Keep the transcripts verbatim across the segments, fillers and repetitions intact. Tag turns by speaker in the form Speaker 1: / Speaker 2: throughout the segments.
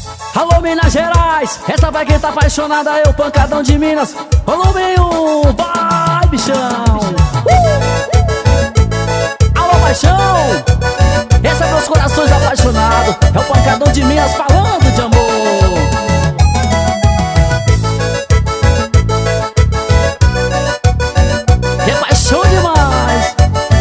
Speaker 1: Alô, Minas Gerais, essa vai quem tá apaixonada é o Pancadão de Minas. Volume um, vai, bichão. uh! Alô, paixão, esse é meus corações apaixonados. É o Pancadão de Minas falando de amor. É paixão demais.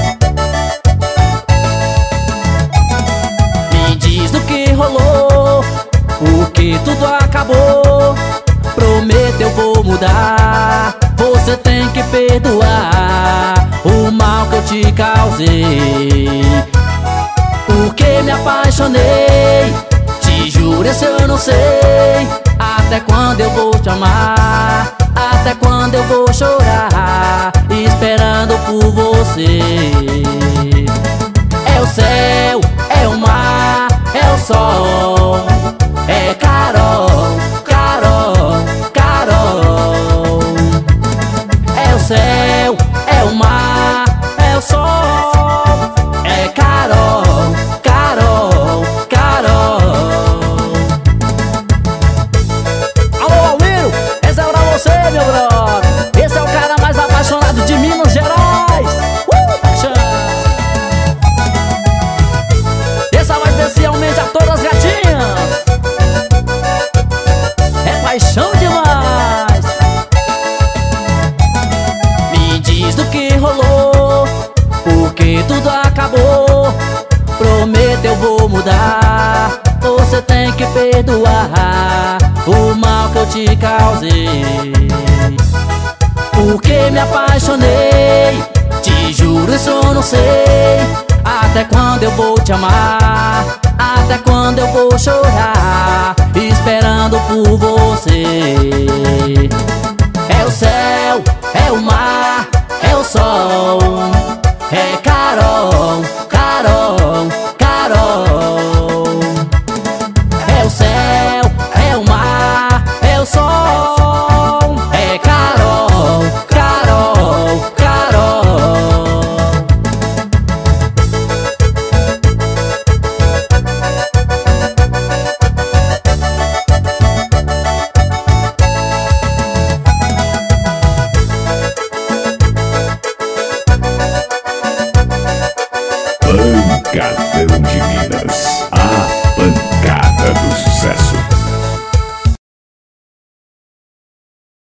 Speaker 1: Me diz do que rolou, porque tudo acabou. Prometeu vou mudar, você tem que perdoar o mal que eu te causei. Porque me apaixonei, te juro isso eu não sei. Até quando eu vou te amar, até quando eu vou chorar, esperando por você. É o céu, é o mar, é o sol, é Carol, Carol, Carol. É o céu, é o mar, é o sol, é Carol, Carol, Carol. Alô, Almiro, essa é pra você, meu brother. Esse é o cara mais apaixonado de Minas Gerais. Uh, paixão. Essa vai especialmente a todas as gatinhas. É paixão demais. Me diz do que rolou, porque tudo acabou. Prometeu vou mudar, você tem que perdoar o mal que eu te causei. Porque me apaixonei, te juro isso eu não sei. Até quando eu vou te amar, até quando eu vou chorar, esperando por você. É o céu, é o mar, é o sol, é Carol, Carol, Carol. É o céu, é o mar, é o sol, é Carol, Carol, Carol.
Speaker 2: Pancadão de Minas.